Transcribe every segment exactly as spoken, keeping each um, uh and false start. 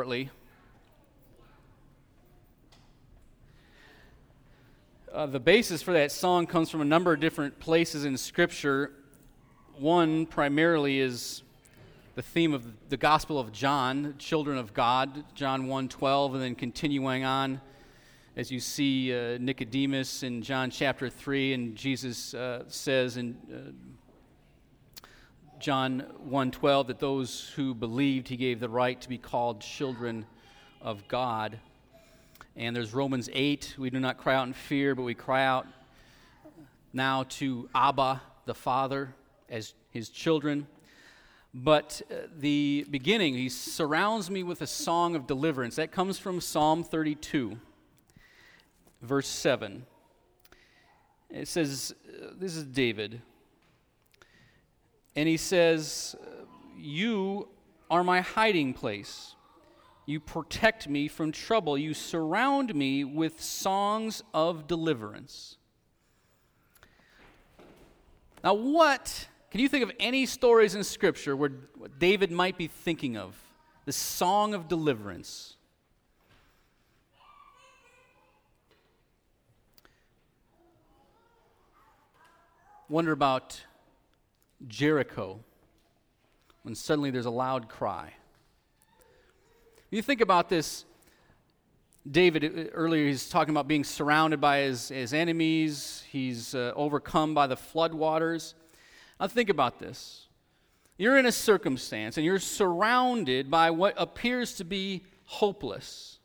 shortly. Uh, the basis for that song comes from a number of different places in Scripture. One primarily is the theme of the Gospel of John, children of God, John one twelve, and then continuing on as you see uh, Nicodemus in John chapter three, and Jesus uh, says in uh, John one twelve that those who believed he gave the right to be called children of God. And there's Romans eight, we do not cry out in fear, but we cry out now to Abba, the Father, as his children. But uh, the beginning, he surrounds me with a song of deliverance. That comes from Psalm thirty-two, verse seven. It says, uh, this is David, and he says, you are my hiding place. You protect me from trouble. You surround me with songs of deliverance. Now, what, can you think of any stories in Scripture where David might be thinking of? The song of deliverance. Wonder about Jericho, when suddenly there's a loud cry. You think about this, David, earlier he's talking about being surrounded by his, his enemies. He's uh, overcome by the floodwaters. Now think about this. You're in a circumstance and you're surrounded by what appears to be hopeless.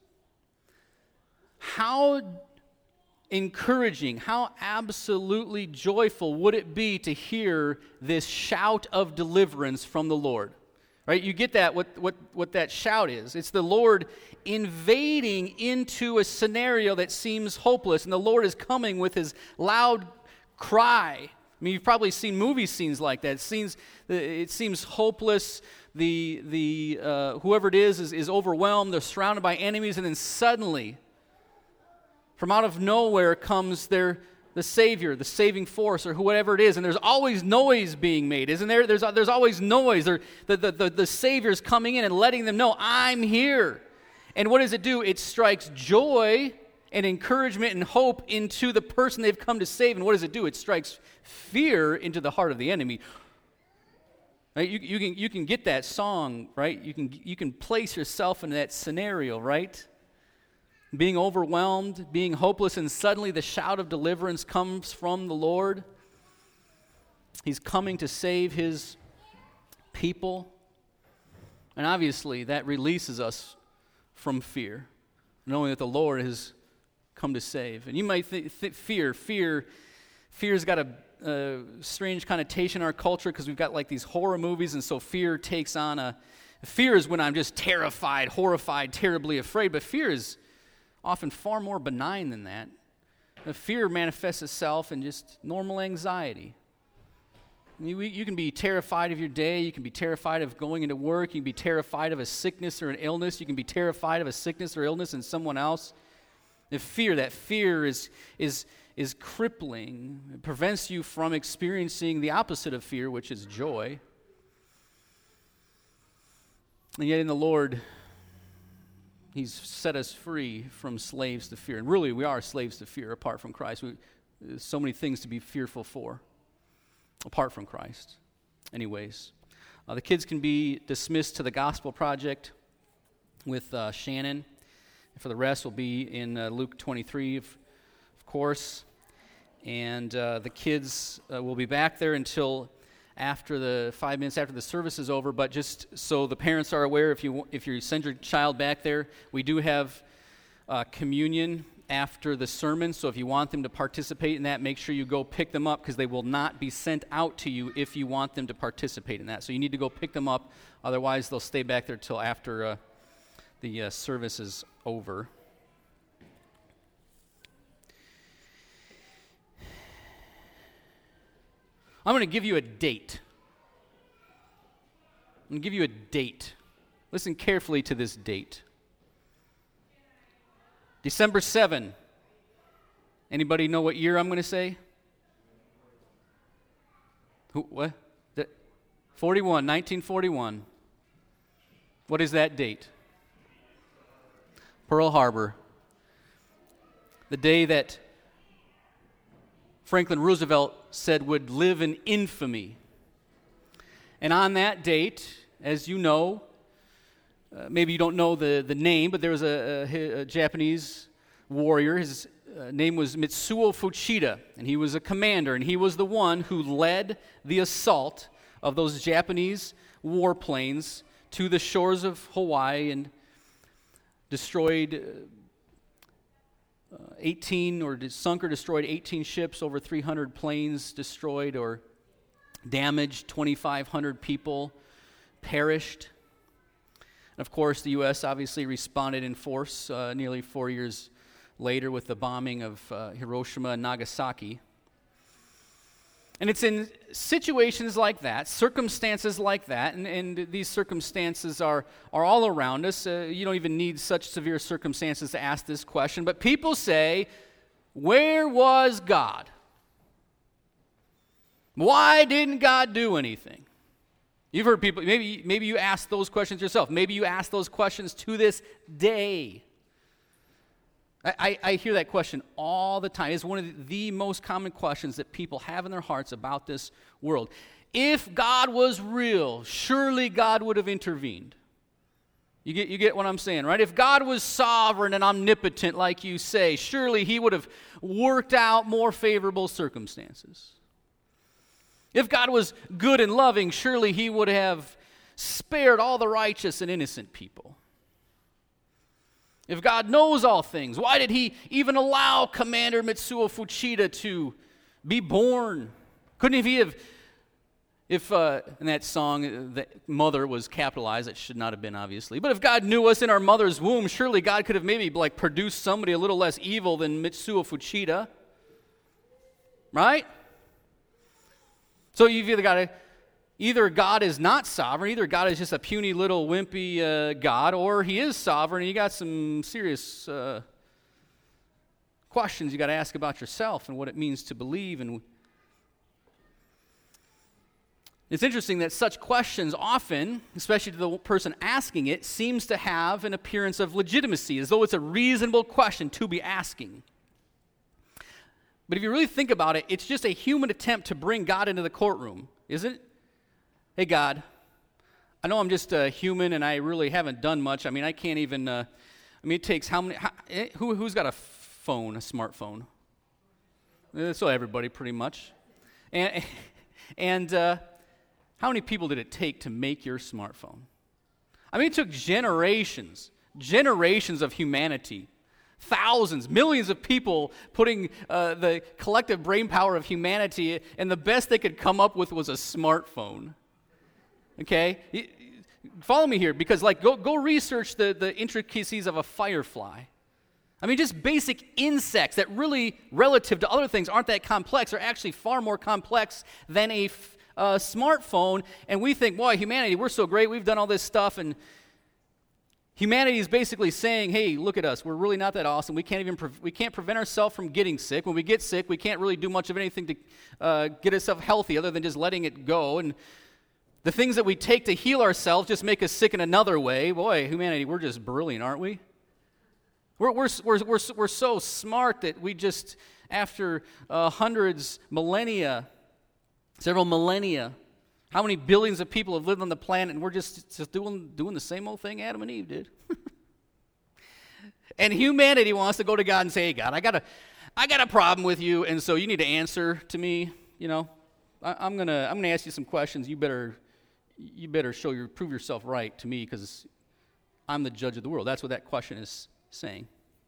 How encouraging, how absolutely joyful would it be to hear this shout of deliverance from the Lord? Right? You get that, what, what, what that shout is. It's the Lord invading into a scenario that seems hopeless, and the Lord is coming with his loud cry. I mean, you've probably seen movie scenes like that. It seems, it seems hopeless. The, the, uh, whoever it is, is is overwhelmed. They're surrounded by enemies, and then suddenly, from out of nowhere comes their the Savior, the saving force, or whoever it is, and there's always noise being made, isn't there? There's, there's always noise. There, the, the, the, the Savior's coming in and letting them know, I'm here. And what does it do? It strikes joy and encouragement and hope into the person they've come to save. And what does it do? It strikes fear into the heart of the enemy. Right? You, you, can, you can get that song, right? You can, you can place yourself in that scenario, right? Being overwhelmed, being hopeless, and suddenly the shout of deliverance comes from the Lord. He's coming to save his people. And obviously, that releases us from fear, knowing that the Lord has come to save. And you might think th- fear, fear, fear's got a, a strange connotation in our culture because we've got like these horror movies, and so fear takes on a, fear is when I'm just terrified, horrified, terribly afraid, but fear is often far more benign than that. The fear manifests itself in just normal anxiety. You, you can be terrified of your day. You can be terrified of going into work. You can be terrified of a sickness or an illness. You can be terrified of a sickness or illness in someone else. The fear, that fear is, is, is crippling. It prevents you from experiencing the opposite of fear, which is joy. And yet in the Lord, he's set us free from slaves to fear. And really, we are slaves to fear apart from Christ. We, there's so many things to be fearful for apart from Christ. Anyways, uh, the kids can be dismissed to the Gospel Project with uh, Shannon. For the rest, will be in uh, Luke twenty-three, of, of course. And uh, the kids uh, will be back there until after the five minutes after the service is over, but just so the parents are aware, if you if you send your child back there, we do have uh, communion after the sermon, so if you want them to participate in that, make sure you go pick them up because they will not be sent out to you if you want them to participate in that. So you need to go pick them up, otherwise they'll stay back there till after uh, the uh, service is over. I'm going to give you a date. I'm going to give you a date. Listen carefully to this date. December seventh. Anybody know what year I'm going to say? Who, what? The, forty-one, nineteen forty-one. What is that date? Pearl Harbor, the day that Franklin Roosevelt said would live in infamy. And on that date, as you know, uh, maybe you don't know the, the name, but there was a, a, a Japanese warrior. His uh, name was Mitsuo Fuchida, and he was a commander, and he was the one who led the assault of those Japanese warplanes to the shores of Hawaii and destroyed uh, eighteen, or sunk or destroyed eighteen ships, over three hundred planes destroyed or damaged, twenty-five hundred people perished. And of course, the U S obviously responded in force uh, nearly four years later with the bombing of uh, Hiroshima and Nagasaki. And it's in situations like that, circumstances like that, and, and these circumstances are, are all around us. Uh, you don't even need such severe circumstances to ask this question. But people say, where was God? Why didn't God do anything? You've heard people, maybe, maybe you ask those questions yourself. Maybe you ask those questions to this day. I, I, I hear that question all the time. It's one of the, the most common questions that people have in their hearts about this world. If God was real, surely God would have intervened. You get, you get what I'm saying, right? If God was sovereign and omnipotent, like you say, surely he would have worked out more favorable circumstances. If God was good and loving, surely he would have spared all the righteous and innocent people. If God knows all things, why did he even allow Commander Mitsuo Fuchida to be born? Couldn't he have, if uh, in that song, the mother was capitalized, it should not have been, obviously. But if God knew us in our mother's womb, surely God could have maybe like produced somebody a little less evil than Mitsuo Fuchida. Right? So you've either got to, either God is not sovereign, either God is just a puny little wimpy uh, God, or he is sovereign, and you got some serious uh, questions you got to ask about yourself and what it means to believe. And it's interesting that such questions often, especially to the person asking it, seems to have an appearance of legitimacy, as though it's a reasonable question to be asking. But if you really think about it, it's just a human attempt to bring God into the courtroom, isn't it? Hey, God, I know I'm just a human and I really haven't done much. I mean, I can't even, uh, I mean, it takes how many, how, who, who's got a phone, a smartphone? So everybody, pretty much. And, and uh, how many people did it take to make your smartphone? I mean, it took generations, generations of humanity. Thousands, millions of people putting uh, the collective brain power of humanity, and the best they could come up with was a smartphone. Okay? Follow me here, because like go go research the, the intricacies of a firefly. I mean, just basic insects that really, relative to other things, aren't that complex, are actually far more complex than a f- uh, smartphone. And we think, boy, humanity, we're so great, we've done all this stuff, and humanity is basically saying, hey, look at us. We're really not that awesome. We can't even pre- we can't prevent ourselves from getting sick. When we get sick, we can't really do much of anything to uh, get ourselves healthy other than just letting it go. And the things that we take to heal ourselves just make us sick in another way. Boy, humanity, we're just brilliant, aren't we? We're we're we're we're, we're so smart that we just, after uh, hundreds, millennia, several millennia, how many billions of people have lived on the planet, and we're just, just doing, doing the same old thing Adam and Eve did. And humanity wants to go to God and say, hey, God, I got a, I got a problem with you, and so you need to answer to me. You know, I, I'm gonna, I'm gonna ask you some questions. You better, you better show your, prove yourself right to me, because I'm the judge of the world. That's what that question is saying.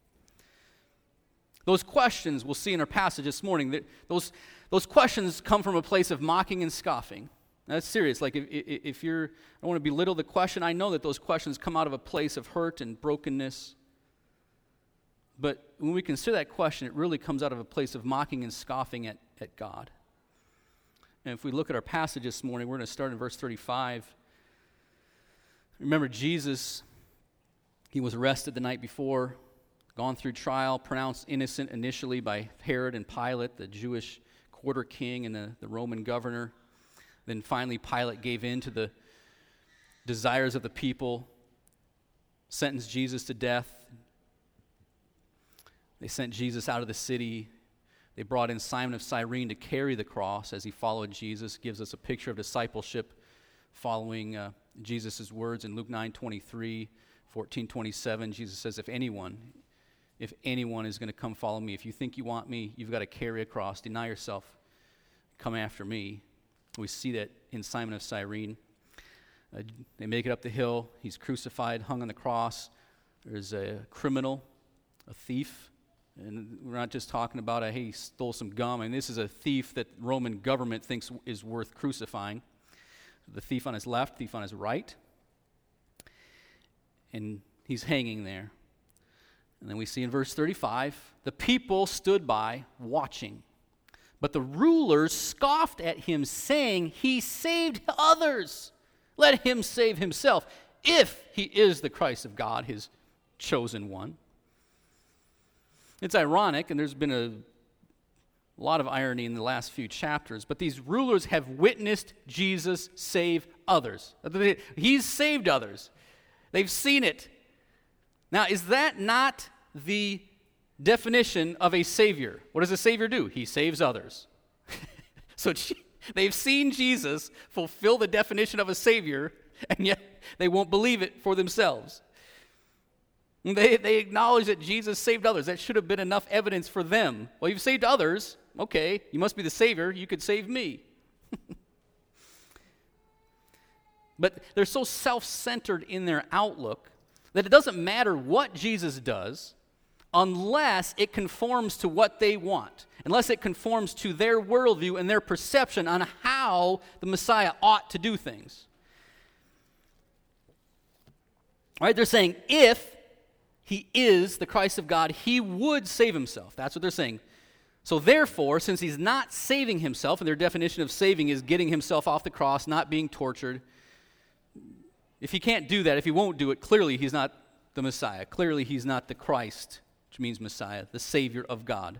Those questions we'll see in our passage this morning. That those, those questions come from a place of mocking and scoffing. Now, that's serious. Like, if, if you're, I don't want to belittle the question. I know that those questions come out of a place of hurt and brokenness. But when we consider that question, it really comes out of a place of mocking and scoffing at, at God. And if we look at our passage this morning, we're going to start in verse thirty-five. Remember, Jesus, he was arrested the night before, gone through trial, pronounced innocent initially by Herod and Pilate, the Jewish quarter king and the, the Roman governor. Then finally Pilate gave in to the desires of the people, sentenced Jesus to death, They sent Jesus out of the city. They brought in Simon of Cyrene to carry the cross as he followed Jesus. Gives us a picture of discipleship following uh, Jesus' words in Luke nine twenty-three, fourteen twenty-seven. Jesus says, if anyone, if anyone is going to come follow me, if you think you want me, you've got to carry a cross, deny yourself, come after me. We see that in Simon of Cyrene. Uh, they make it up the hill. He's crucified, hung on the cross. There's a criminal, a thief. And we're not just talking about a, hey, he stole some gum. I mean, this is a thief that the Roman government thinks is worth crucifying. The thief on his left, thief on his right. And he's hanging there. And then we see in verse thirty-five, the people stood by watching. But the rulers scoffed at him, saying, he saved others. Let him save himself, if he is the Christ of God, his chosen one. It's ironic, and there's been a lot of irony in the last few chapters, but these rulers have witnessed Jesus save others. He's saved others. They've seen it. Now, is that not the definition of a savior? What does a savior do? He saves others. So they've seen Jesus fulfill the definition of a savior, and yet they won't believe it for themselves. They, they acknowledge that Jesus saved others. That should have been enough evidence for them. Well, you've saved others. Okay, you must be the Savior. You could save me. But they're so self-centered in their outlook that it doesn't matter what Jesus does unless it conforms to what they want, unless it conforms to their worldview and their perception on how the Messiah ought to do things. All right, they're saying if he is the Christ of God, he would save himself. That's what they're saying. So therefore, since he's not saving himself, and their definition of saving is getting himself off the cross, not being tortured, if he can't do that, if he won't do it, clearly he's not the Messiah. Clearly he's not the Christ, which means Messiah, the Savior of God.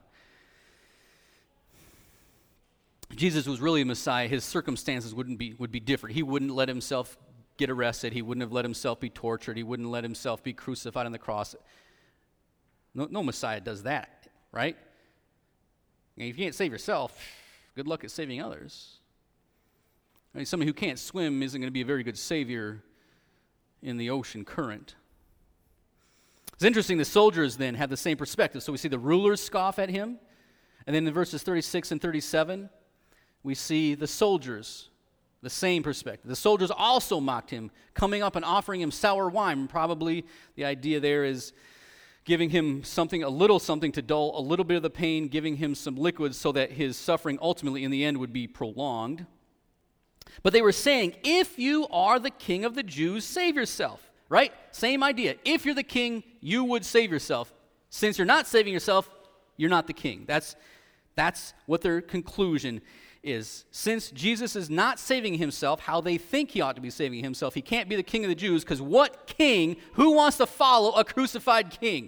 If Jesus was really a Messiah, his circumstances wouldn't be would be different. He wouldn't let himself get arrested. He wouldn't have let himself be tortured. He wouldn't let himself be crucified on the cross. No, no Messiah does that, right? And if you can't save yourself, good luck at saving others. I mean, somebody who can't swim isn't going to be a very good savior in the ocean current. It's interesting, the soldiers then have the same perspective. So we see the rulers scoff at him. And then in verses thirty-six and thirty-seven, we see the soldiers, the same perspective. The soldiers also mocked him, coming up and offering him sour wine. Probably the idea there is giving him something, a little something to dull a little bit of the pain, giving him some liquids so that his suffering ultimately in the end would be prolonged. But they were saying, if you are the king of the Jews, save yourself, right? Same idea. If you're the king, you would save yourself. Since you're not saving yourself, you're not the king. That's, that's what their conclusion is. Since Jesus is not saving himself how they think he ought to be saving himself, he can't be the king of the Jews, because what king, who wants to follow a crucified king?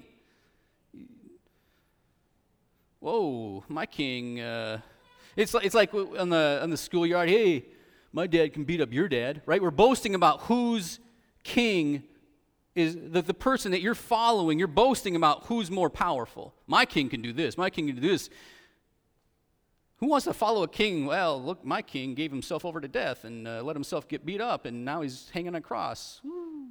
Whoa, my king, uh, it's, it's like on the, on the schoolyard, hey, my dad can beat up your dad, right? We're boasting about whose king is the, the person that you're following. You're boasting about who's more powerful. My king can do this. My king can do this. Who wants to follow a king? Well, look, my king gave himself over to death and uh, let himself get beat up, and now he's hanging on a cross. Woo.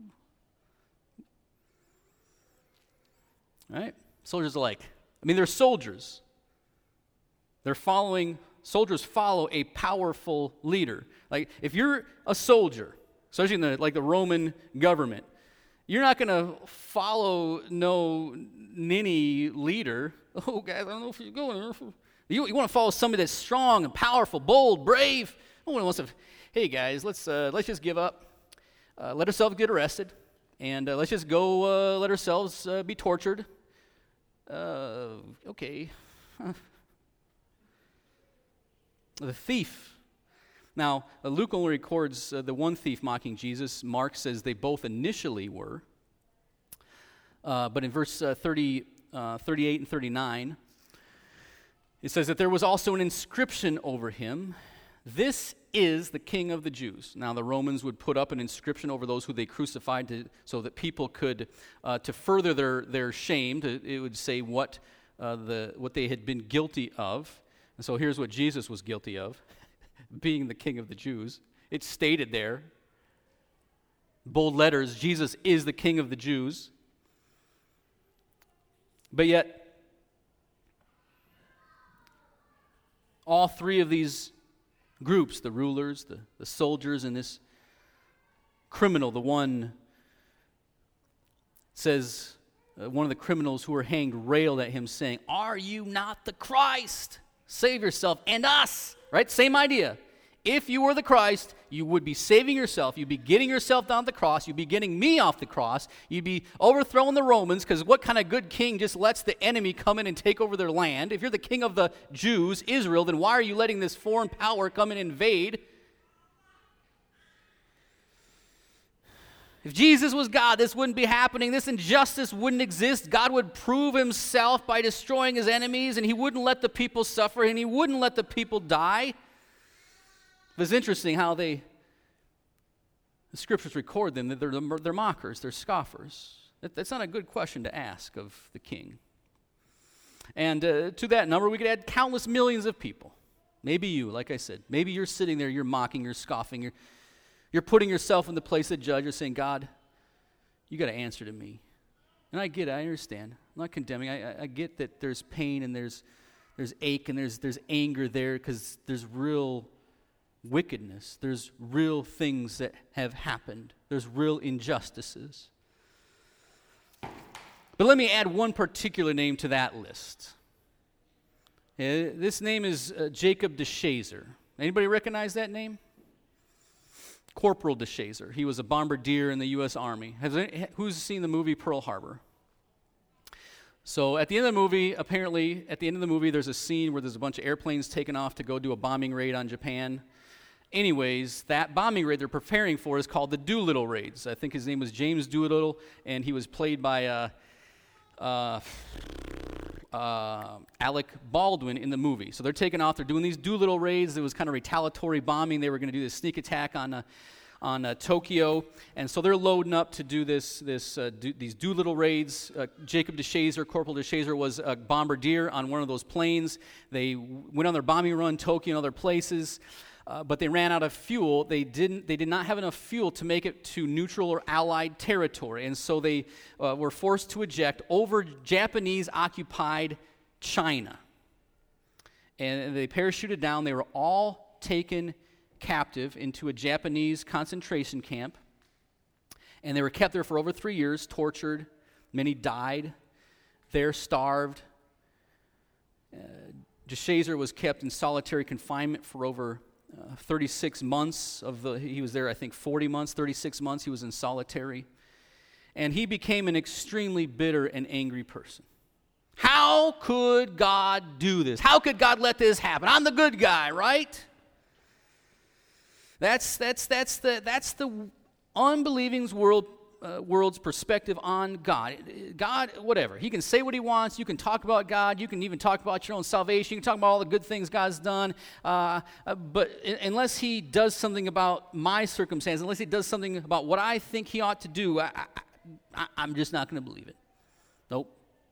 Right? Soldiers are like, I mean, they're soldiers. They're following, soldiers follow a powerful leader. Like, if you're a soldier, especially in the, like the Roman government, you're not going to follow no ninny leader. Oh, guys, I don't know if you're going. You, you want to follow somebody that's strong and powerful, bold, brave. No one wants to, hey, guys, let's uh, let's just give up. Uh, let ourselves get arrested. And uh, let's just go uh, let ourselves uh, be tortured. Uh, okay. Huh. The thief. Now, uh, Luke only records uh, the one thief mocking Jesus. Mark says they both initially were. Uh, but in verse uh, thirty, uh, thirty-eight and thirty-nine, it says that there was also an inscription over him. This is the King of the Jews. Now, the Romans would put up an inscription over those who they crucified to, so that people could, uh, to further their, their shame, to, it would say what uh, the what they had been guilty of. And so here's what Jesus was guilty of, being the king of the Jews. It's stated there, bold letters, Jesus is the king of the Jews. But yet, all three of these groups, the rulers, the, the soldiers, and this criminal, the one says, uh, one of the criminals who were hanged railed at him saying, "Are you not the Christ? Save yourself and us." Right? Same idea. If you were the Christ, you would be saving yourself. You'd be getting yourself down the cross. You'd be getting me off the cross. You'd be overthrowing the Romans, because what kind of good king just lets the enemy come in and take over their land? If you're the king of the Jews, Israel, then why are you letting this foreign power come and invade? If Jesus was God, this wouldn't be happening. This injustice wouldn't exist. God would prove himself by destroying his enemies, and he wouldn't let the people suffer, and he wouldn't let the people die. It's interesting how they, the scriptures record them, that they're, they're mockers, they're scoffers. That, that's not a good question to ask of the king. And uh, to that number, we could add countless millions of people. Maybe you, like I said. Maybe you're sitting there, you're mocking, you're scoffing, you're, you're putting yourself in the place of judge. You're saying, "God, you got to answer to me." And I get it, I understand. I'm not condemning. I, I, I get that there's pain and there's there's ache and there's there's anger there, because there's real wickedness. There's real things that have happened. There's real injustices. But let me add one particular name to that list. Uh, this name is uh, Jacob DeShazer. Anybody recognize that name? Corporal DeShazer. He was a bombardier in the U S Army. Has any, who's seen the movie Pearl Harbor? So at the end of the movie, apparently, at the end of the movie, there's a scene where there's a bunch of airplanes taken off to go do a bombing raid on Japan. Anyways, that bombing raid they're preparing for is called the Doolittle Raids. I think his name was James Doolittle, and he was played by uh, uh, uh, Alec Baldwin in the movie. So they're taking off. They're doing these Doolittle Raids. It was kind of retaliatory bombing. They were going to do this sneak attack on uh, on uh, Tokyo, and so they're loading up to do this. This uh, do, these Doolittle Raids. Uh, Jacob DeShazer, Corporal DeShazer, was a bombardier on one of those planes. They went on their bombing run, Tokyo and other places. Uh, but they ran out of fuel. They didn't. They did not have enough fuel to make it to neutral or Allied territory, and so they uh, were forced to eject over Japanese-occupied China. And they parachuted down. They were all taken captive into a Japanese concentration camp, and they were kept there for over three years, tortured. Many died there, starved. Uh, DeShazer was kept in solitary confinement for over Uh, thirty-six months of the, he was there, I think, forty months, thirty-six months he was in solitary. And he became an extremely bitter and angry person. How could God do this? How could God let this happen? I'm the good guy, right? That's that's that's the that's the unbelieving world uh, world's perspective on God. God, whatever. He can say what he wants. You can talk about God. You can even talk about your own salvation. You can talk about all the good things God's done. Uh, uh, but unless he does something about my circumstance, unless he does something about what I think he ought to do, I, I, I'm just not going to believe it. Nope.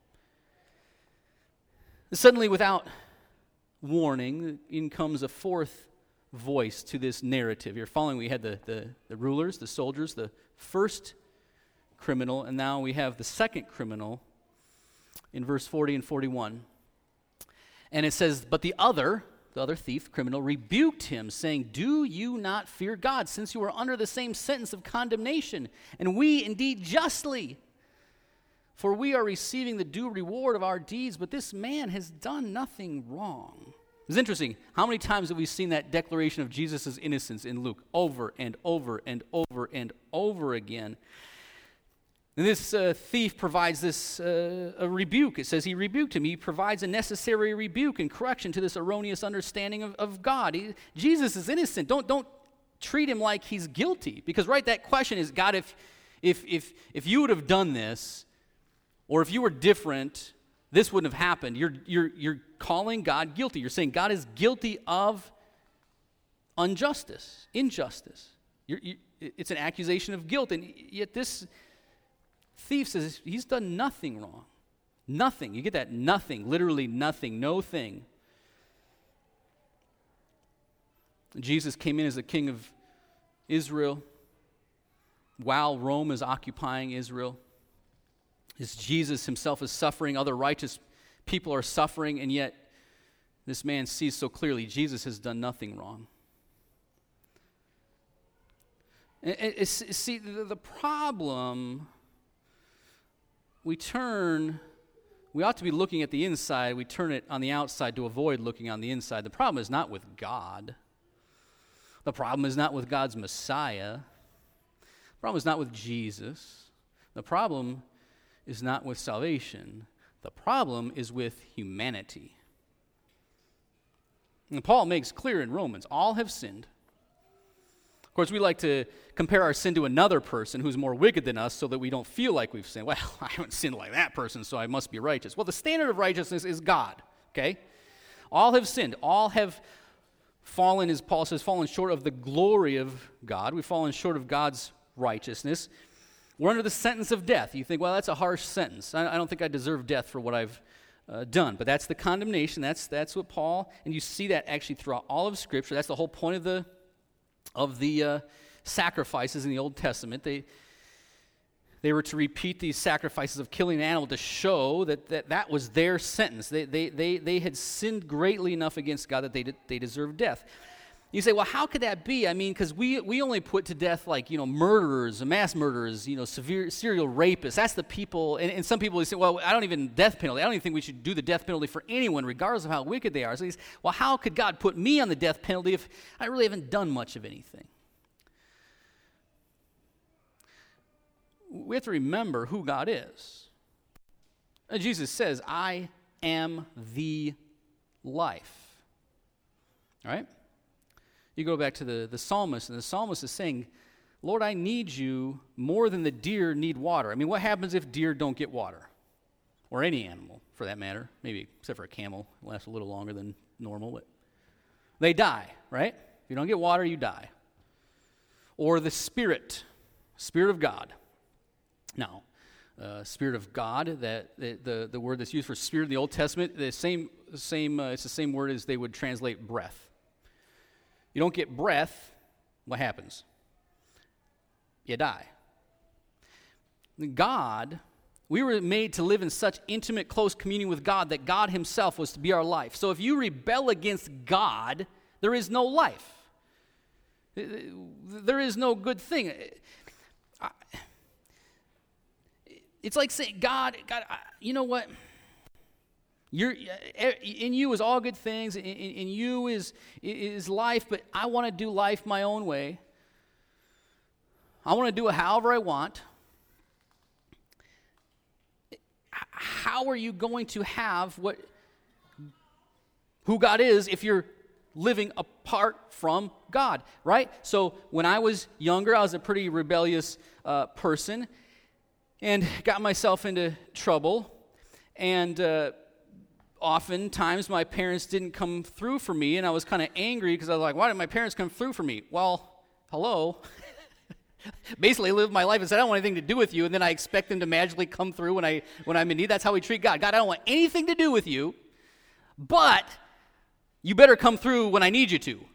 Suddenly, without warning, in comes a fourth voice to this narrative. You're following, we had the, the, the rulers, the soldiers, the first criminal, and now we have the second criminal in verse forty and forty-one. And it says, "But the other," the other thief, criminal, "rebuked him, saying, 'Do you not fear God, since you are under the same sentence of condemnation? And we indeed justly. For we are receiving the due reward of our deeds, but this man has done nothing wrong.'" It's interesting. How many times have we seen that declaration of Jesus' innocence in Luke? Over and over and over and over again. And this uh, thief provides this uh, a rebuke. It says he rebuked him. He provides a necessary rebuke and correction to this erroneous understanding of, of God. He, Jesus is innocent. Don't, don't treat him like he's guilty. Because, right, that question is, God, if, if, if, if you would have done this, or if you were different, this wouldn't have happened. You're, you're, you're calling God guilty. You're saying God is guilty of injustice, injustice. You're, you, it's an accusation of guilt. And yet this thief says he's done nothing wrong. Nothing. You get that? Nothing. Literally nothing. No thing. Jesus came in as the king of Israel while Rome is occupying Israel. As Jesus himself is suffering, other righteous people are suffering, and yet this man sees so clearly Jesus has done nothing wrong. And, and, see, the, the problem, we turn, we ought to be looking at the inside, we turn it on the outside to avoid looking on the inside. The problem is not with God. The problem is not with God's Messiah. The problem is not with Jesus. The problem is not with salvation. The problem is with humanity. And Paul makes clear in Romans, all have sinned. Of course, we like to compare our sin to another person who's more wicked than us so that we don't feel like we've sinned. Well, I haven't sinned like that person, so I must be righteous. Well, the standard of righteousness is God, okay? All have sinned. All have fallen, as Paul says, fallen short of the glory of God. We've fallen short of God's righteousness. We're under the sentence of death. You think, well, that's a harsh sentence. I, I don't think I deserve death for what I've uh, done. But that's the condemnation. That's that's what Paul, and you see that actually throughout all of Scripture. That's the whole point of the of the uh, sacrifices in the Old Testament. They they were to repeat these sacrifices of killing an animal to show that that, that was their sentence. They, they they they had sinned greatly enough against God that they de- they deserved death. You say, well, how could that be? I mean, because we we only put to death, like, you know, murderers, mass murderers, you know, severe serial rapists. That's the people, and, and some people say, well, I don't even death penalty. I don't even think we should do the death penalty for anyone, regardless of how wicked they are. So he's, well, how could God put me on the death penalty if I really haven't done much of anything? We have to remember who God is. And Jesus says, I am the life. All right? You go back to the, the psalmist, and the psalmist is saying, Lord, I need you more than the deer need water. I mean, what happens if deer don't get water? Or any animal, for that matter. Maybe, except for a camel. It lasts a little longer than normal. But they die, right? If you don't get water, you die. Or the Spirit, Spirit of God. Now, uh, Spirit of God, that the, the, the word that's used for Spirit in the Old Testament, the same, same uh, it's the same word as they would translate breath. You don't get breath, what happens? You die. God, we were made to live in such intimate, close communion with God that God himself was to be our life. So if you rebel against God, there is no life. There is no good thing. It's like saying, God, God, you know what? You're, in you is all good things. In, in you is, is life, but I want to do life my own way. I want to do it however I want. How are you going to have what who God is if you're living apart from God, right? So when I was younger, I was a pretty rebellious uh, person and got myself into trouble, and uh, oftentimes my parents didn't come through for me, and I was kind of angry because I was like, why didn't my parents come through for me? Well, hello. Basically, I lived my life and said, I don't want anything to do with you, and then I expect them to magically come through when, I, when I'm in need. That's how we treat God. God, I don't want anything to do with you, but you better come through when I need you to.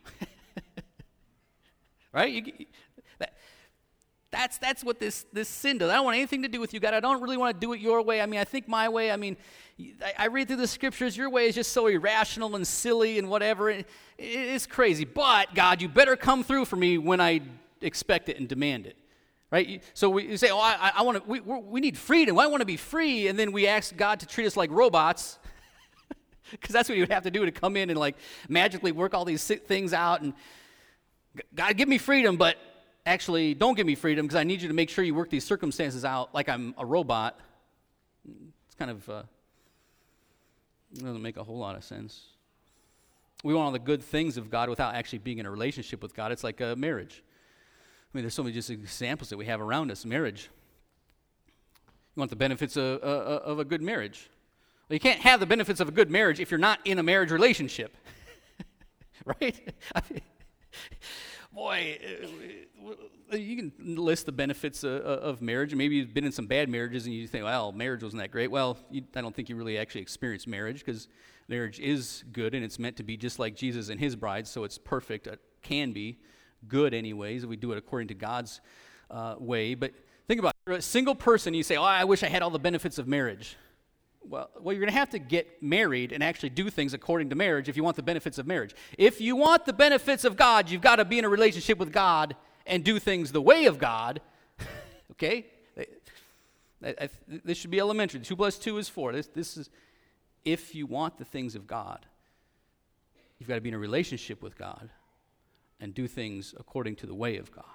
Right? You, that, that's that's what this, this sin does. I don't want anything to do with you, God. I don't really want to do it your way. I mean, I think my way, I mean, I, I read through the scriptures. Your way is just so irrational and silly and whatever. It, it's crazy. But, God, you better come through for me when I expect it and demand it. Right? So we say, oh, I, I want to, we, we need freedom. I want to be free. And then we ask God to treat us like robots. Because that's what you would have to do to come in and like magically work all these things out. And God, give me freedom, but actually don't give me freedom because I need you to make sure you work these circumstances out like I'm a robot. It's kind of, uh, it doesn't make a whole lot of sense. We want all the good things of God without actually being in a relationship with God. It's like a marriage. I mean, there's so many just examples that we have around us. Marriage. You want the benefits of, uh, of a good marriage. Well, you can't have the benefits of a good marriage if you're not in a marriage relationship. Right? I mean, boy, uh, you can list the benefits of, of marriage. Maybe you've been in some bad marriages and you think, well, marriage wasn't that great. Well, you, I don't think you really actually experienced marriage, because marriage is good and it's meant to be just like Jesus and his bride, so it's perfect. It can be good anyways if we do it according to God's uh, way. But think about it. You're a single person, you say, oh, I wish I had all the benefits of marriage. Well, well, you're going to have to get married and actually do things according to marriage if you want the benefits of marriage. If you want the benefits of God, you've got to be in a relationship with God and do things the way of God. Okay? I, I, this should be elementary. Two plus two is four. This, this is, if you want the things of God, you've got to be in a relationship with God and do things according to the way of God.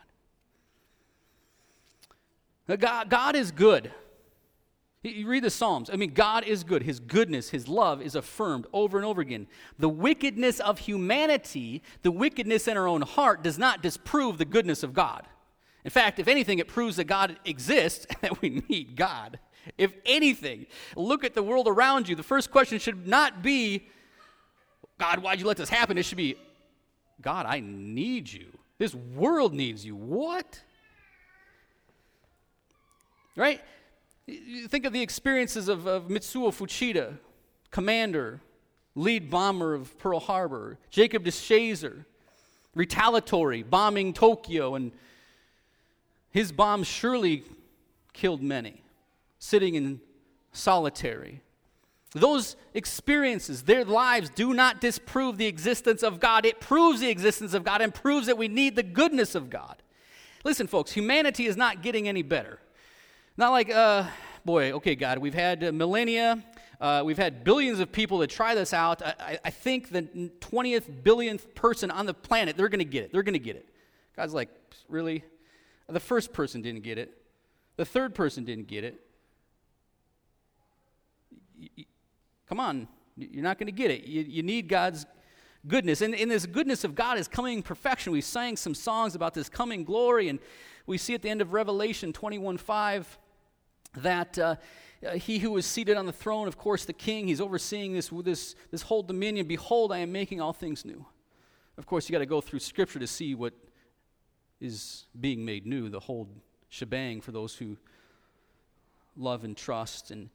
Now, God, God is good. You read the Psalms. I mean, God is good. His goodness, his love is affirmed over and over again. The wickedness of humanity, the wickedness in our own heart, does not disprove the goodness of God. In fact, if anything, it proves that God exists and that we need God. If anything, look at the world around you. The first question should not be, God, why'd you let this happen? It should be, God, I need you. This world needs you. What? Right? You think of the experiences of, of Mitsuo Fuchida, commander, lead bomber of Pearl Harbor, Jacob DeShazer, retaliatory, bombing Tokyo, and his bombs surely killed many, sitting in solitary. Those experiences, their lives do not disprove the existence of God. It proves the existence of God and proves that we need the goodness of God. Listen, folks, humanity is not getting any better. Not like, uh, boy, okay, God, we've had uh, millennia, uh, we've had billions of people that try this out. I, I, I think the twentieth billionth person on the planet, they're going to get it. They're going to get it. God's like, really? The first person didn't get it. The third person didn't get it. Y- y- come on, you're not going to get it. You, you need God's goodness. And, and this goodness of God is coming perfection. We sang some songs about this coming glory, and we see at the end of Revelation twenty-one five, that uh, uh, he who is seated on the throne, of course, the king, he's overseeing this, this, this whole dominion. Behold, I am making all things new. Of course, you got to go through Scripture to see what is being made new, the whole shebang for those who love and trust. And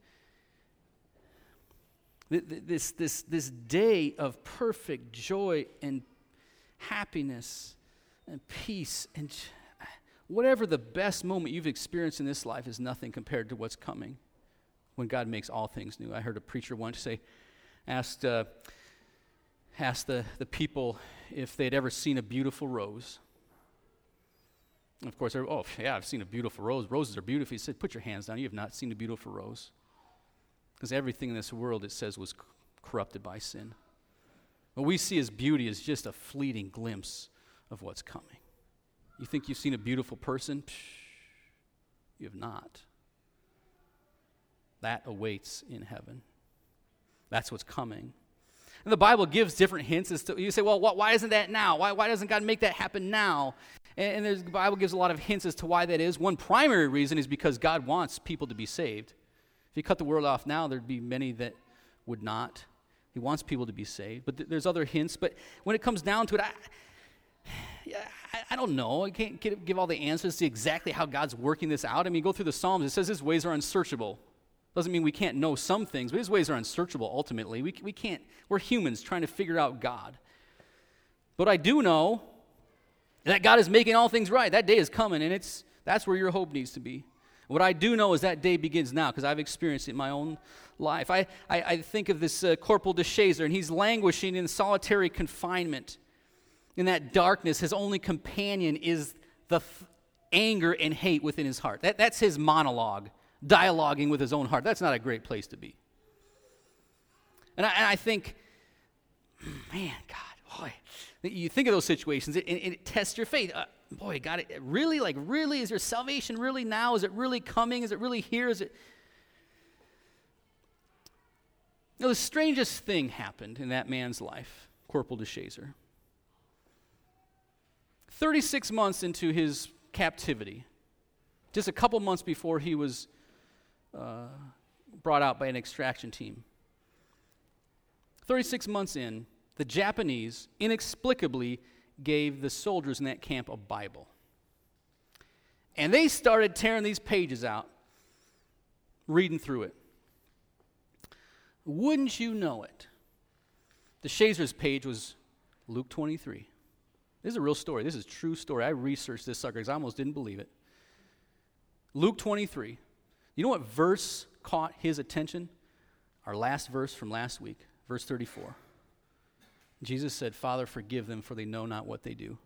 th- th- this, this, this day of perfect joy and happiness and peace and whatever the best moment you've experienced in this life is nothing compared to what's coming when God makes all things new. I heard a preacher once say, asked, uh, asked the, the people if they'd ever seen a beautiful rose. And of course, oh, yeah, I've seen a beautiful rose. Roses are beautiful. He said, put your hands down. You have not seen a beautiful rose. Because everything in this world, it says, was corrupted by sin. What we see as beauty is just a fleeting glimpse of what's coming. You think you've seen a beautiful person? Psh, you have not. That awaits in heaven. That's what's coming. And the Bible gives different hints as to, you say, well, why isn't that now? Why, why doesn't God make that happen now? And, and there's, the Bible gives a lot of hints as to why that is. One primary reason is because God wants people to be saved. If He cut the world off now, there'd be many that would not. He wants people to be saved. But th- there's other hints. But when it comes down to it, I... Yeah, I, I don't know. I can't get, give all the answers to exactly how God's working this out. I mean, go through the Psalms. It says His ways are unsearchable. Doesn't mean we can't know some things, but His ways are unsearchable ultimately. We, we can't, we're humans trying to figure out God. But I do know that God is making all things right. That day is coming, and it's that's where your hope needs to be. What I do know is that day begins now, because I've experienced it in my own life. I, I, I think of this uh, Corporal DeShazer, and he's languishing in solitary confinement. In that darkness, his only companion is the th- anger and hate within his heart. That, that's his monologue, dialoguing with his own heart. That's not a great place to be. And I, and I think, man, God, boy, you think of those situations, it, it, it tests your faith. Uh, boy, God, it, really, like, really, is your salvation really now? Is it really coming? Is it really here? Is it? Now, the strangest thing happened in that man's life, Corporal DeShazer. thirty-six months into his captivity, just a couple months before he was uh, brought out by an extraction team. thirty-six months in, the Japanese inexplicably gave the soldiers in that camp a Bible. And they started tearing these pages out, reading through it. Wouldn't you know it? The Shazer's page was Luke twenty-three. This is a real story. This is a true story. I researched this sucker because I almost didn't believe it. Luke twenty-three. You know what verse caught his attention? Our last verse from last week, verse thirty-four. Jesus said, Father, forgive them, for they know not what they do.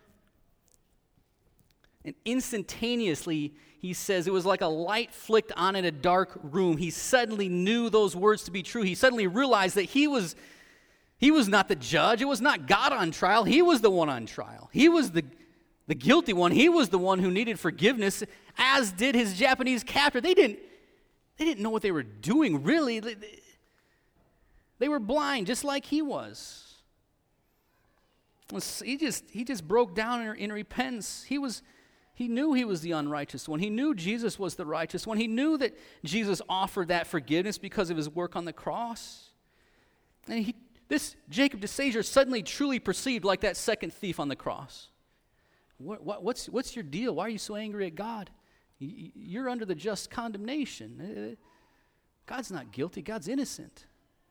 And instantaneously, he says, it was like a light flicked on in a dark room. He suddenly knew those words to be true. He suddenly realized that he was, he was not the judge. It was not God on trial. He was the one on trial. He was the, the guilty one. He was the one who needed forgiveness, as did his Japanese captor. They didn't, they didn't know what they were doing, really. They, they were blind, just like he was. He just, he just broke down in, in repentance. He was... He knew he was the unrighteous one. He knew Jesus was the righteous one. He knew that Jesus offered that forgiveness because of his work on the cross. And he, this Jacob DeSager suddenly truly perceived like that second thief on the cross. What, what, what's, what's your deal? Why are you so angry at God? You're under the just condemnation. God's not guilty. God's innocent.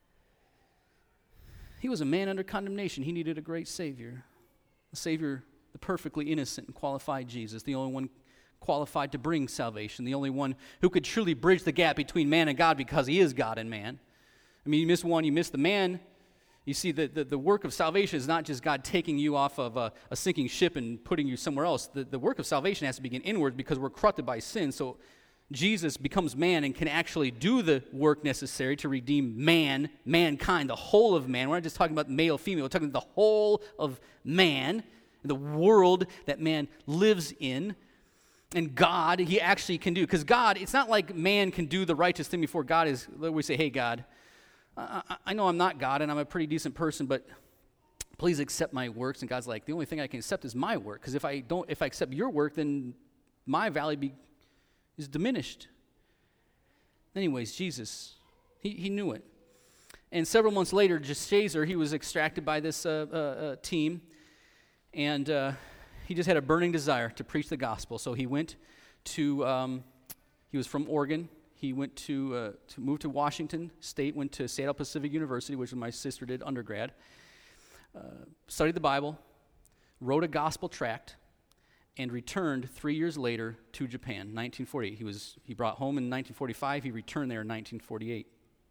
He was a man under condemnation. He needed a great Savior. A Savior, the perfectly innocent and qualified Jesus, the only one qualified to bring salvation, the only one who could truly bridge the gap between man and God because he is God and man. I mean, you miss one, you miss the man. You see, the, the, the work of salvation is not just God taking you off of a, a sinking ship and putting you somewhere else. The, the work of salvation has to begin inward because we're corrupted by sin. So Jesus becomes man and can actually do the work necessary to redeem man, mankind, the whole of man. We're not just talking about male, female. We're talking about the whole of man, the world that man lives in. And God, he actually can do. Because God, it's not like man can do the righteous thing before God is, we say, hey, God, I, I know I'm not God and I'm a pretty decent person, but please accept my works. And God's like, the only thing I can accept is my work. Because if I don't, if I accept your work, then my value be, is diminished. Anyways, Jesus, he, he knew it. And several months later, Shazer, he was extracted by this uh, uh, uh, team. And uh, he just had a burning desire to preach the gospel. So he went to, um, he was from Oregon. He went to, uh, to move to Washington State, went to Seattle Pacific University, which my sister did undergrad, uh, studied the Bible, wrote a gospel tract, and returned three years later to Japan, nineteen forty-eight. He was, he brought home in nineteen forty-five. He returned there in nineteen forty-eight.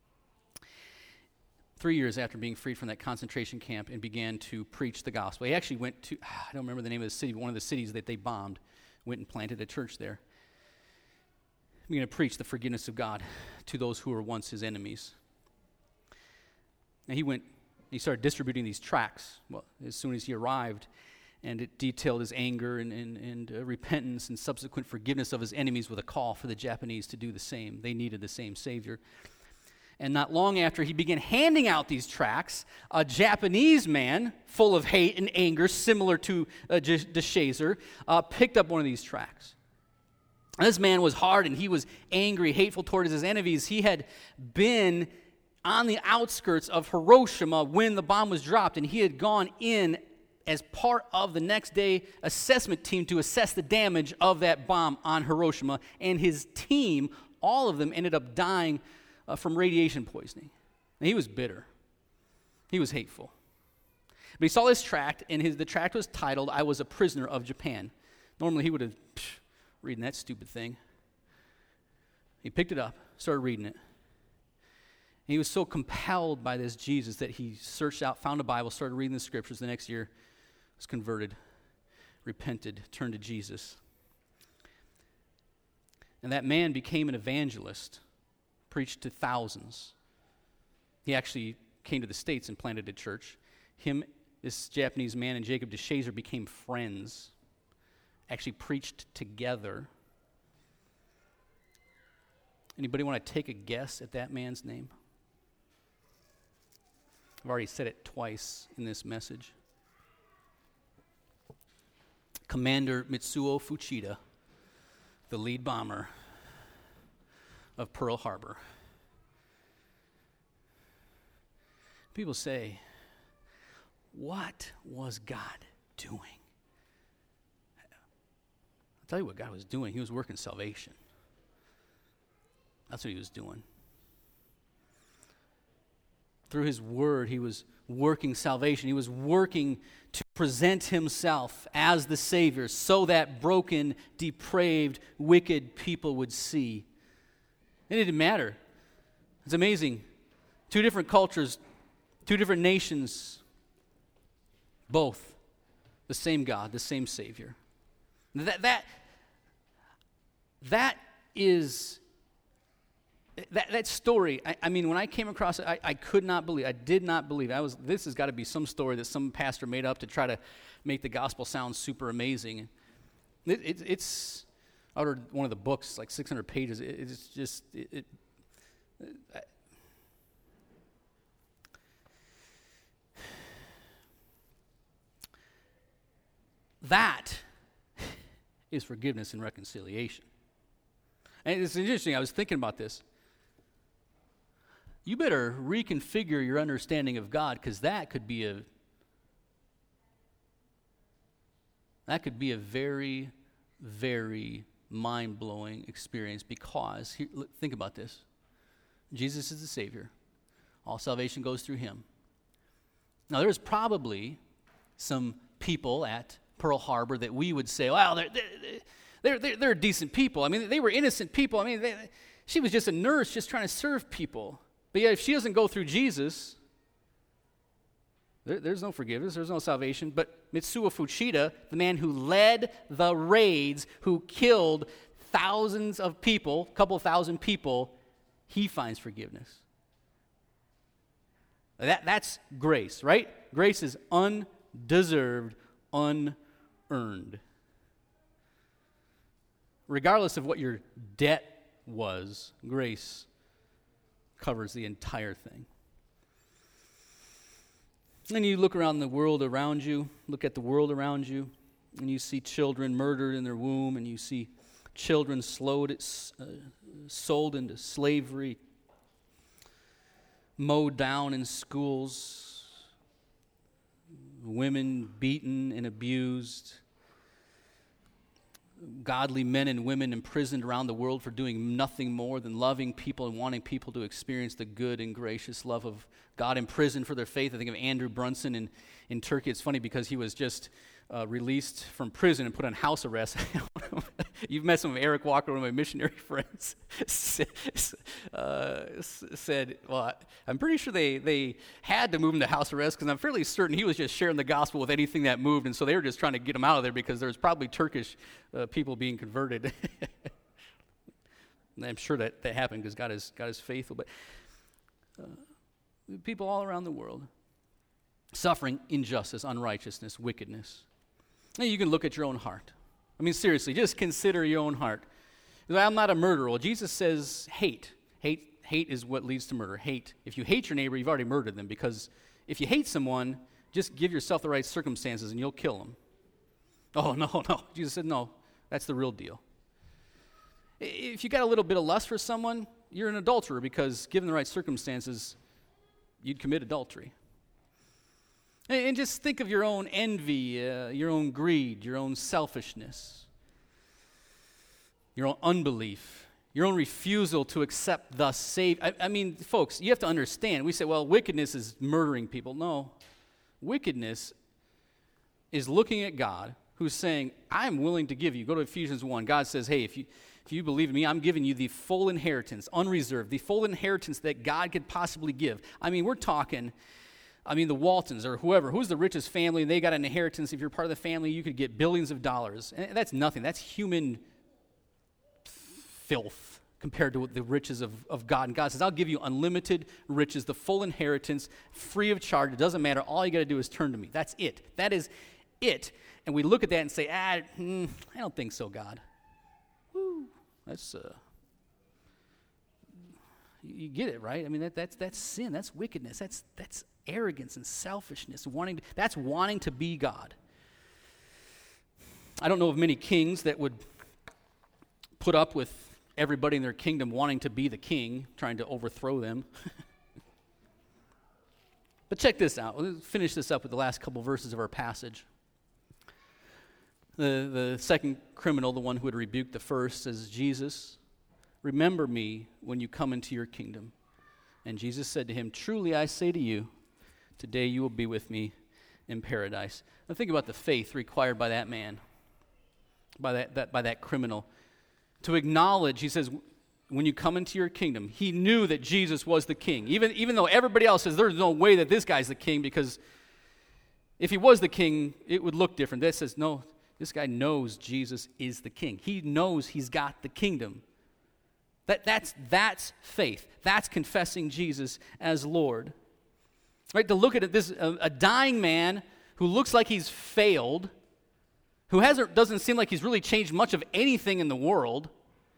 Three years after being freed from that concentration camp, and began to preach the gospel. He actually went to, I don't remember the name of the city, but one of the cities that they bombed, went and planted a church there. He began to preach the forgiveness of God to those who were once his enemies. And he went, he started distributing these tracts, well, as soon as he arrived, and it detailed his anger and, and, and uh, repentance and subsequent forgiveness of his enemies with a call for the Japanese to do the same. They needed the same Savior. And not long after he began handing out these tracts, a Japanese man, full of hate and anger, similar to uh, DeShazer, uh, picked up one of these tracts. And this man was hard and he was angry, hateful towards his enemies. He had been on the outskirts of Hiroshima when the bomb was dropped, and he had gone in as part of the next day assessment team to assess the damage of that bomb on Hiroshima. And his team, all of them, ended up dying Uh, from radiation poisoning. And he was bitter. He was hateful. But he saw this tract, and his, the tract was titled, I Was a Prisoner of Japan. Normally he would have, psh, reading that stupid thing. He picked it up, started reading it. And he was so compelled by this Jesus that he searched out, found a Bible, started reading the scriptures. The next year, was converted, repented, turned to Jesus. And that man became an evangelist. Preached to thousands. He actually came to the States and planted a church. Him, this Japanese man, and Jacob DeShazer became friends. Actually preached together. Anybody want to take a guess at that man's name? I've already said it twice in this message. Commander Mitsuo Fuchida, the lead bomber of Pearl Harbor. People say, what was God doing? I'll tell you what God was doing. He was working salvation. That's what he was doing. Through his word, he was working salvation. He was working to present himself as the Savior so that broken, depraved, wicked people would see. It didn't matter. It's amazing. Two different cultures, two different nations, both the same God, the same Savior. That that that is that that story. I, I mean, when I came across it, I, I could not believe. I did not believe. I was. This has got to be some story that some pastor made up to try to make the gospel sound super amazing. It, it, it's I ordered one of the books, like six hundred pages. It, it's just it. it I, that is forgiveness and reconciliation. And it's interesting, I was thinking about this. You better reconfigure your understanding of God, because that could be a that could be a very, very mind-blowing experience, because here, look, think about this. Jesus is the Savior. All salvation goes through him. Now, there's probably some people at Pearl Harbor that we would say, well, they're, they're, they're, they're decent people. I mean, they were innocent people. I mean, they, she was just a nurse just trying to serve people. But yet, if she doesn't go through Jesus, there, there's no forgiveness, there's no salvation. But Mitsuo Fuchida, the man who led the raids, who killed thousands of people, a couple thousand people, he finds forgiveness. That, that's grace, right? Grace is undeserved, unearned. Regardless of what your debt was, grace covers the entire thing. And you look around the world around you, look at the world around you, and you see children murdered in their womb, and you see children slowed, uh, sold into slavery, mowed down in schools, women beaten and abused, godly men and women imprisoned around the world for doing nothing more than loving people and wanting people to experience the good and gracious love of God, imprisoned for their faith. I think of Andrew Brunson in, in Turkey. It's funny because he was just uh, released from prison and put on house arrest. You've met some of Eric Walker, one of my missionary friends, uh, said, well, I'm pretty sure they, they had to move him to house arrest because I'm fairly certain he was just sharing the gospel with anything that moved, and so they were just trying to get him out of there because there's probably Turkish uh, people being converted. And I'm sure that, that happened because God is, God is faithful. But uh, people all around the world suffering injustice, unrighteousness, wickedness. Now you can look at your own heart. I mean, seriously, just consider your own heart. I'm not a murderer. Well, Jesus says hate. Hate hate is what leads to murder. Hate. If you hate your neighbor, you've already murdered them, because if you hate someone, just give yourself the right circumstances and you'll kill them. Oh, no, no. Jesus said, no, that's the real deal. If you got a little bit of lust for someone, you're an adulterer, because given the right circumstances, you'd commit adultery. And just think of your own envy, uh, your own greed, your own selfishness, your own unbelief, your own refusal to accept the Savior. I, I mean, folks, you have to understand. We say, well, wickedness is murdering people. No. Wickedness is looking at God, who's saying, I'm willing to give you. Go to Ephesians one. God says, hey, if you, if you believe in me, I'm giving you the full inheritance, unreserved, the full inheritance that God could possibly give. I mean, we're talking... I mean, the Waltons or whoever, who's the richest family, and they got an inheritance. If you're part of the family, you could get billions of dollars. And that's nothing. That's human filth compared to the riches of, of God. And God says, I'll give you unlimited riches, the full inheritance, free of charge. It doesn't matter. All you got to do is turn to me. That's it. That is it. And we look at that and say, ah, hmm, I don't think so, God. Woo, that's, uh, you get it, right? I mean, that, that's that's sin. That's wickedness. That's that's arrogance and selfishness. Wanting to, that's wanting to be God. I don't know of many kings that would put up with everybody in their kingdom wanting to be the king, trying to overthrow them. But check this out. Let's finish this up with the last couple verses of our passage. The, the second criminal, the one who had rebuked the first, says, Jesus, remember me when you come into your kingdom. And Jesus said to him, truly I say to you, today you will be with me in paradise. Now think about the faith required by that man, by that, that by that criminal. To acknowledge, he says, when you come into your kingdom, he knew that Jesus was the king. Even, even though everybody else says there's no way that this guy's the king, because if he was the king, it would look different. That says, no, this guy knows Jesus is the king. He knows he's got the kingdom. That, that's, that's faith. That's confessing Jesus as Lord. Right? To look at it, this a, a dying man who looks like he's failed, who hasn't doesn't seem like he's really changed much of anything in the world.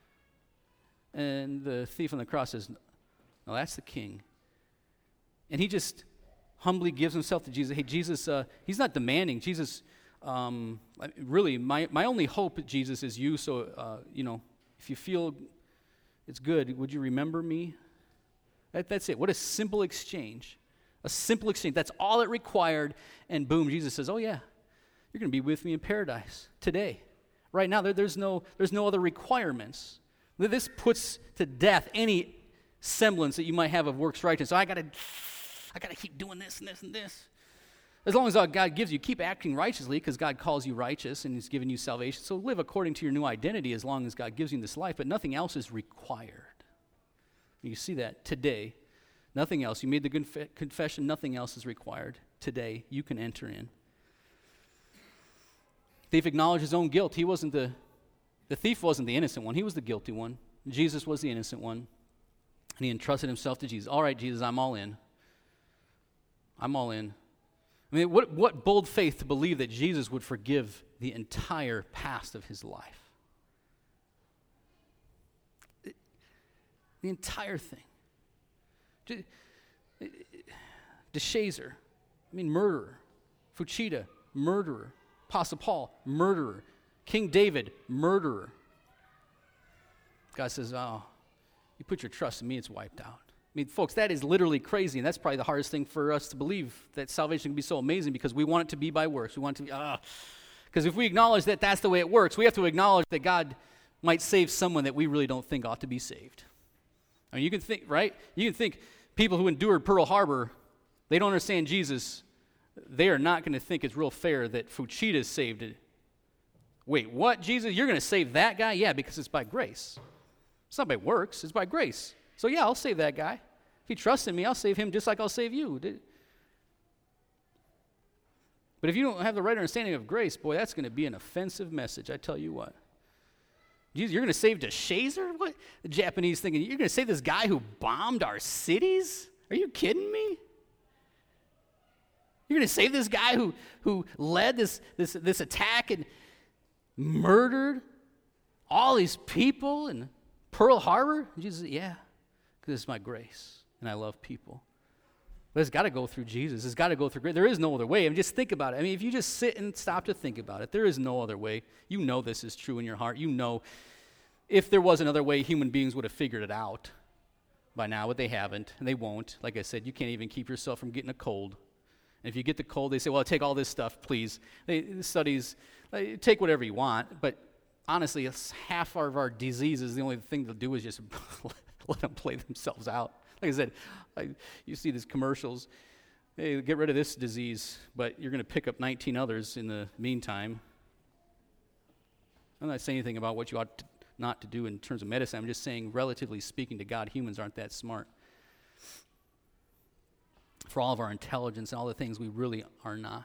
And the thief on the cross says, no, that's the king. And he just humbly gives himself to Jesus. Hey, Jesus, uh, he's not demanding. Jesus, um, really, my, my only hope, Jesus, is you. So, uh, you know, if you feel it's good, would you remember me? That, that's it. What a simple exchange. A simple exchange. That's all it required. And boom, Jesus says, oh, yeah, you're going to be with me in paradise today. Right now, there, there's no there's no other requirements. This puts to death any semblance that you might have of works righteousness. So I got to I got to keep doing this and this and this. As long as God gives you, keep acting righteously because God calls you righteous and He's given you salvation. So live according to your new identity as long as God gives you this life, but nothing else is required. You see that today. Nothing else. You made the conf- confession, nothing else is required. Today, you can enter in. Thief acknowledged his own guilt. He wasn't the, the thief wasn't the innocent one. He was the guilty one. Jesus was the innocent one. And he entrusted himself to Jesus. All right, Jesus, I'm all in. I'm all in. I mean, what, what bold faith to believe that Jesus would forgive the entire past of his life. It, the entire thing. DeShazer, I mean, murderer. Fuchida, murderer. Apostle Paul, murderer. King David, murderer. God says, oh, you put your trust in me, it's wiped out. I mean, folks, that is literally crazy, and that's probably the hardest thing for us to believe, that salvation can be so amazing because we want it to be by works. We want it to be, ah. Because if we acknowledge that that's the way it works, we have to acknowledge that God might save someone that we really don't think ought to be saved. I mean, you can think, right? You can think people who endured Pearl Harbor, they don't understand Jesus. They are not going to think it's real fair that Fuchida saved it. Wait, what, Jesus? You're going to save that guy? Yeah, because it's by grace. It's not by works. It's by grace. So yeah, I'll save that guy. If he trusts in me, I'll save him just like I'll save you. But if you don't have the right understanding of grace, boy, that's going to be an offensive message, I tell you what. Jesus, you're going to save DeShazer? What? The Japanese thinking, you're going to save this guy who bombed our cities? Are you kidding me? You're going to save this guy who, who led this, this, this attack and murdered all these people in Pearl Harbor? Jesus, yeah, because it's my grace, and I love people. But it's got to go through Jesus. It's got to go through grace. There is no other way. I mean, just think about it. I mean, if you just sit and stop to think about it, there is no other way. You know this is true in your heart. You know if there was another way, human beings would have figured it out by now, but they haven't, and they won't. Like I said, you can't even keep yourself from getting a cold. And if you get the cold, they say, well, take all this stuff, please. They, the studies, they, take whatever you want, but honestly, it's half of our diseases, the only thing they'll do is just let them play themselves out. Like I said, I, you see these commercials, hey, get rid of this disease, but you're going to pick up nineteen others in the meantime. I'm not saying anything about what you ought to, not to do in terms of medicine. I'm just saying, relatively speaking to God, humans aren't that smart. For all of our intelligence and all the things, we really are not.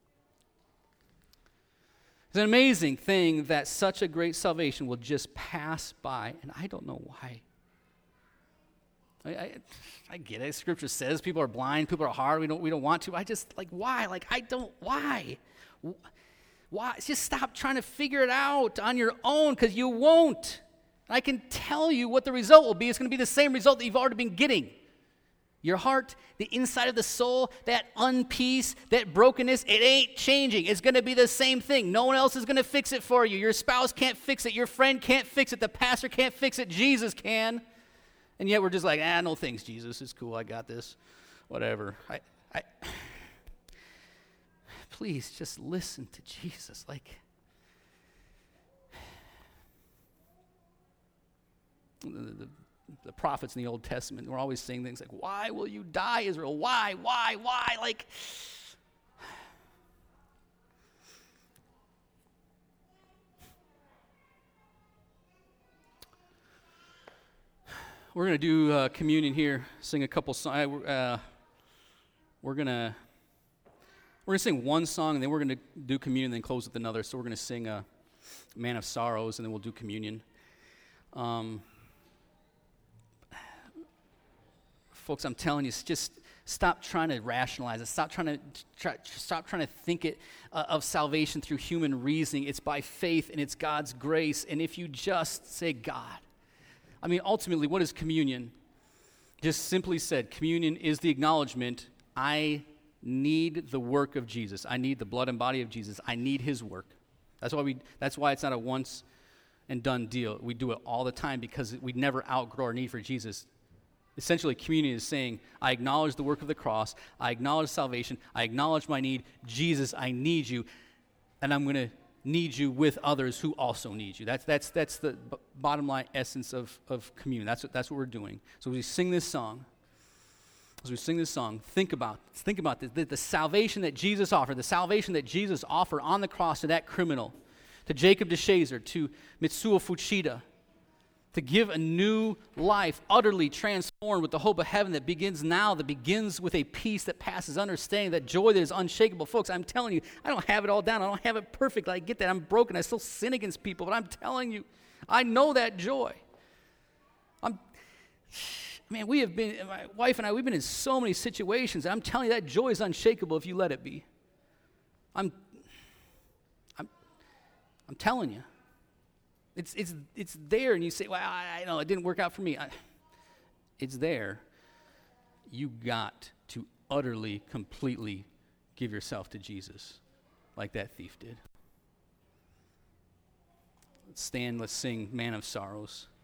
It's an amazing thing that such a great salvation will just pass by, and I don't know why. I, I, I get it. Scripture says people are blind, people are hard. We don't, we don't want to. I just like why? Like I don't. Why? Why? Just stop trying to figure it out on your own, because you won't. I can tell you what the result will be. It's going to be the same result that you've already been getting. Your heart, the inside of the soul, that unpeace, that brokenness, it ain't changing. It's going to be the same thing. No one else is going to fix it for you. Your spouse can't fix it. Your friend can't fix it. The pastor can't fix it. Jesus can. And yet we're just like, ah, no thanks, Jesus. It's cool. I got this. Whatever. I, I, please just listen to Jesus. Like, the, the, the prophets in the Old Testament were always saying things like, why will you die, Israel? Why, why, why? Like, we're going to do uh, communion here, sing a couple songs. Uh, we're going to we're going to sing one song, and then we're going to do communion, and then close with another. So we're going to sing uh, Man of Sorrows, and then we'll do communion. Um, folks, I'm telling you, just stop trying to rationalize it. Stop trying to try, stop trying to think it uh, of salvation through human reasoning. It's by faith, and it's God's grace. And if you just say, God, I mean, ultimately, what is communion? Just simply said, communion is the acknowledgement, I need the work of Jesus. I need the blood and body of Jesus. I need his work. That's why we. That's why it's not a once and done deal. We do it all the time because we never outgrow our need for Jesus. Essentially, communion is saying, I acknowledge the work of the cross. I acknowledge salvation. I acknowledge my need. Jesus, I need you. And I'm going to need you with others who also need you. That's that's that's the b- bottom line essence of, of communion. That's what that's what we're doing. So as we sing this song, as we sing this song, think about think about this, the, the salvation that Jesus offered, the salvation that Jesus offered on the cross to that criminal, to Jacob DeShazer, to Mitsuo Fuchida, to give a new life, utterly transformed with the hope of heaven that begins now, that begins with a peace that passes understanding, that joy that is unshakable. Folks, I'm telling you, I don't have it all down. I don't have it perfect. I get that. I'm broken. I still sin against people, but I'm telling you, I know that joy. I'm, man, we have been, my wife and I, we've been in so many situations. I'm telling you, that joy is unshakable if you let it be. I'm, I'm, I'm telling you. It's it's it's there, and you say, well, I, I know it didn't work out for me. I, it's there. You got to utterly, completely give yourself to Jesus like that thief did. Let's stand, let's sing Man of Sorrows.